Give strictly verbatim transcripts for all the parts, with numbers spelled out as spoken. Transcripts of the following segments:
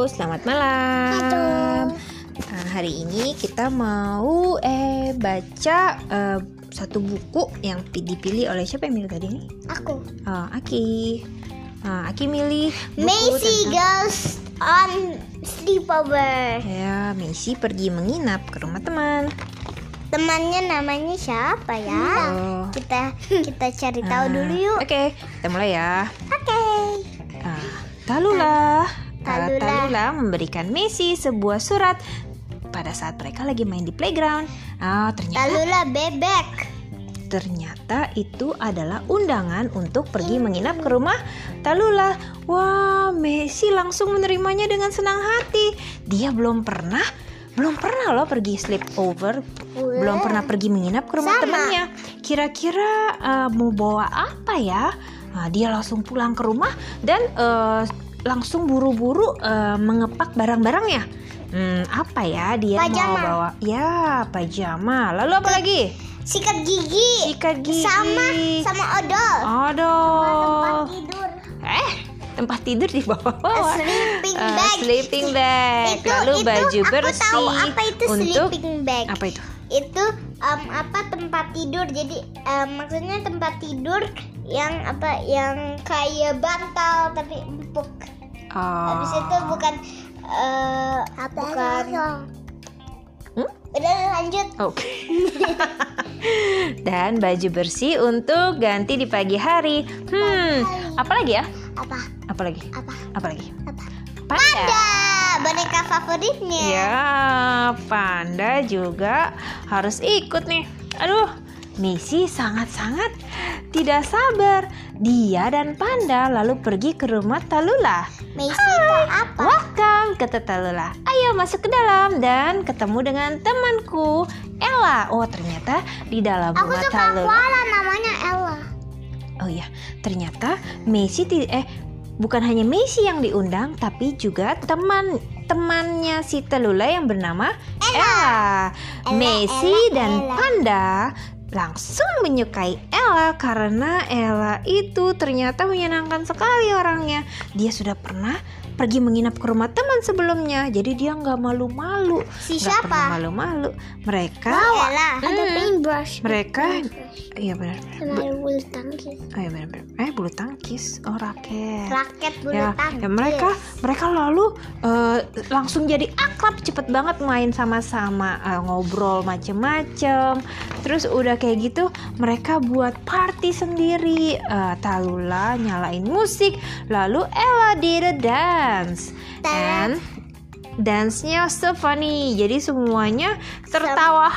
selamat malam. Nah, hari ini kita mau eh baca eh, satu buku yang dipilih oleh siapa yang milih tadi nih? Aku. Oh, Aki. Nah, Aki milih buku Macy tentang... goes on sleepover. Ya, Macy pergi menginap ke rumah teman. Temannya namanya siapa ya? Oh. Kita kita cari tahu Nah, dulu yuk. Oke, kita mulai ya. Oke. Nah, Tallulah. Tallulah. Tallulah memberikan Macy sebuah surat pada saat mereka lagi main di playground. Ah, ternyata Tallulah bebek. Ternyata itu adalah undangan untuk pergi menginap ke rumah Tallulah. Wah, Macy langsung menerimanya dengan senang hati. Dia belum pernah, belum pernah loh pergi sleepover, belum pernah pergi menginap ke rumah Sama. temannya. Kira-kira uh, mau bawa apa ya? Nah, dia langsung pulang ke rumah dan uh, langsung buru-buru uh, mengepak barang-barangnya. Hmm, apa ya dia Pajama. mau bawa? Ya, pajama. Lalu apa lagi? Sikat gigi. Sikat gigi. Sama sama odol. Odol. Tempat tidur. Eh, tempat tidur di bawah-bawah. A sleeping Uh, bag. sleeping bag. Itu, Lalu itu baju aku bersih. tahu apa itu untuk sleeping bag. apa itu? Itu um, apa tempat tidur. Jadi um, maksudnya tempat tidur yang apa yang kayak bantal tapi empuk. Oh. Habis itu bukan uh, bukan. Hmm? Udah lanjut. Oke. Dan baju bersih untuk ganti di pagi hari. Hmm, apa lagi ya? Apa? Apa lagi? Apa? Apa lagi? Apa? Panda. Panda, boneka favoritnya. Ya, panda juga harus ikut nih. Aduh, Macy sangat-sangat tidak sabar. Dia dan Panda lalu pergi ke rumah Tallulah. Macy itu apa? Welcome, kata Tallulah. Ayo masuk ke dalam dan ketemu dengan temanku, Ella. Oh, ternyata di dalam Aku rumah suka Tallulah. koala namanya Ella. Oh iya, ternyata Macy ti- eh bukan hanya Macy yang diundang, tapi juga teman-temannya si Tallulah yang bernama Ella. Ella, Macy Ella, dan Ella. Panda langsung menyukai Ella karena Ella itu ternyata menyenangkan sekali orangnya. Dia sudah pernah pergi menginap ke rumah teman sebelumnya, jadi dia nggak malu-malu. Si Nggak siapa? pernah malu-malu. Mereka, Ella. Ada paintbrush. mereka, iya benar. Sama ada bulu tangkis. Oh iya benar-benar. Eh bulu tangkis, oh raket. Raket bulu Ya, tangkis. ya mereka mereka lalu uh, langsung jadi akrab, cepet banget main sama-sama, uh, ngobrol macem-macem. Terus udah kayak gitu mereka buat party sendiri. uh, Tallulah nyalain musik, lalu Ella did a dance and dance-nya so funny. Jadi semuanya tertawa.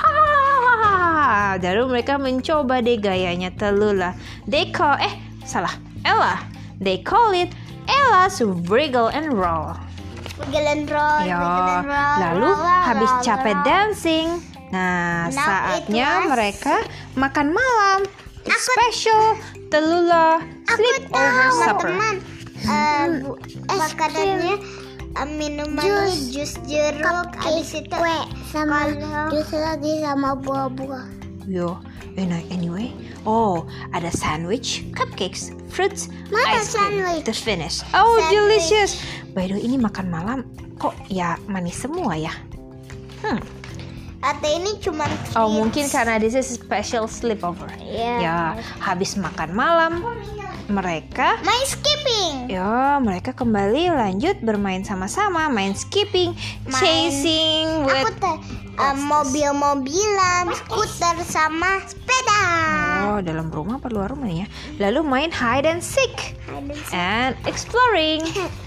Hahaha. Lalu mereka mencoba deh gayanya Tallulah. They call eh salah Ella. They call it Ella's wriggle and roll. Wiggle and roll, Ya, wiggle and roll, lalu roll, roll, habis roll, capek roll. dancing, nah Now saatnya it was- mereka makan malam. It's special Tallulah sleepover Tahu, supper. teman. Eh, bu- makanannya eh, minumannya jus jeruk, habis itu sama jus lagi sama buah-buah. Yo, and I- anyway, oh ada sandwich, cupcakes, fruits, Mana ice cream sandwich? to finish. Oh, Sandwich. delicious. By the way, ini makan malam kok ya manis semua ya? Hmm. Atau ini cuma Oh, mungkin karena this is special sleepover. Iya. Ya, habis makan malam mereka main skipping. ya mereka kembali lanjut bermain sama-sama, main skipping, Main- chasing with Aku teh eh, mobil-mobilan, skuter sama sepeda. Oh, dalam rumah apa luar rumah nih ya? Lalu main hide and seek Ada si- and exploring.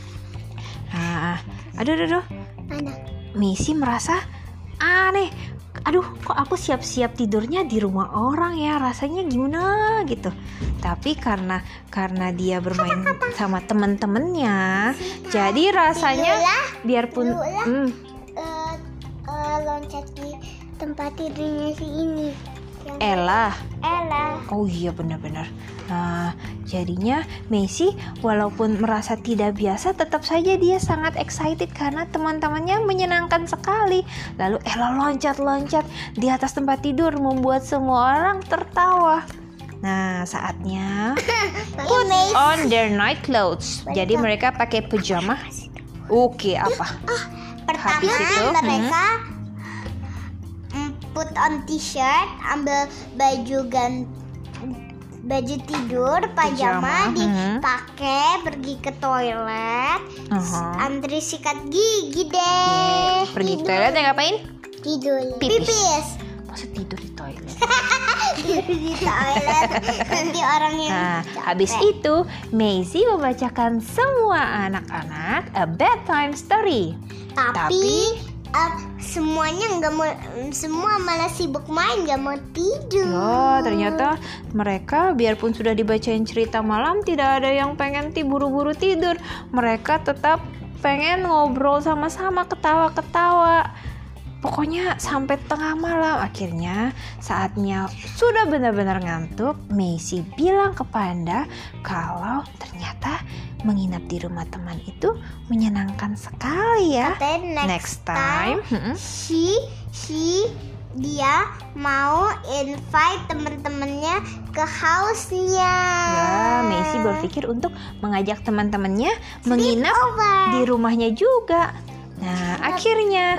Nah, aduh, aduh, aduh. Mana? Macy merasa aneh. Aduh, kok aku siap-siap tidurnya di rumah orang ya? Rasanya gimana gitu. Tapi karena karena dia bermain sama temen-temennya, jadi rasanya Tallulah, biarpun Tallulah. hmm, eh, eh, loncat di tempat tidurnya si ini. Yang Ella. Ella. Oh iya benar-benar. Nah, jadinya Macy walaupun merasa tidak biasa, tetap saja dia sangat excited karena teman-temannya menyenangkan sekali. Lalu Ella loncat-loncat di atas tempat tidur membuat semua orang tertawa. Nah, saatnya put on their night clothes. Jadi mereka pakai pajama. Oke, apa? Ah, pertama Habis itu, mereka mm, put on t-shirt, ambil baju ganti baju tidur, pajama, Pijama, hmm. dipakai, pergi ke toilet, Uh-huh. antri sikat gigi deh. Pergi ke Tidur. toilet ya ngapain? Tidur. Pipis. Pipis. Masa tidur di toilet? Tidur di toilet. Nanti orang yang Nah, capek. habis itu Maisie membacakan semua anak-anak a bedtime story. Tapi, Tapi eh, semuanya nggak mau, semua malah sibuk main, nggak mau tidur. oh, ternyata mereka biarpun sudah dibacain cerita malam tidak ada yang pengen ti buru-buru tidur. Mereka tetap pengen ngobrol sama-sama, ketawa-ketawa. Pokoknya sampai tengah malam. Akhirnya saatnya sudah benar-benar ngantuk, Maisie bilang ke Panda kalau ternyata menginap di rumah teman itu menyenangkan sekali ya. Katanya next, Next time, mm-mm. she she dia mau invite teman-temannya ke house-nya. Ya, Maisie berpikir untuk mengajak teman-temannya menginap over. di rumahnya juga. Nah, akhirnya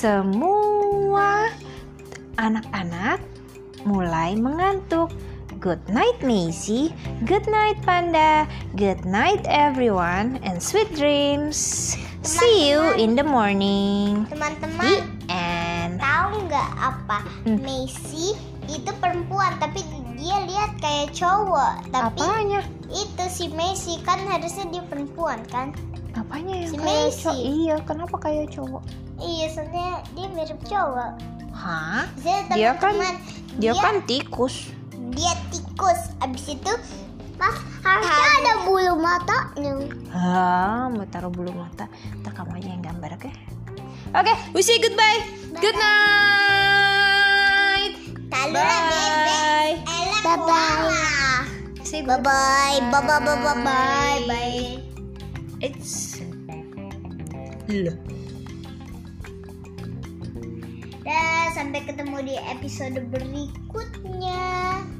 semua anak-anak mulai mengantuk. Good night Maisie, good night Panda, good night everyone, and sweet dreams. See you in the morning. The Teman-teman end. tahu nggak apa? Hmm. Maisie itu perempuan tapi dia lihat kayak cowok. Tapi Apanya? itu si Maisie kan harusnya dia perempuan kan? Apanya yang Si kayak Maisie. cowok? Iya, kenapa kayak cowok? Iya, soalnya dia mirip cowok. Hah? Jadi Dia kan teman-teman, dia kan tikus. dia tikus. Abis itu pas harusnya ada bulu matanya. Ah, mau taruh bulu mata. Ntar kamu aja yang gambar, oke? Oke, we say goodbye. Good night. Talu Bye. Bye bye. Say Bye bye. Bye bye bye bye bye bye. It's Loh. Dan sampai ketemu di episode berikutnya.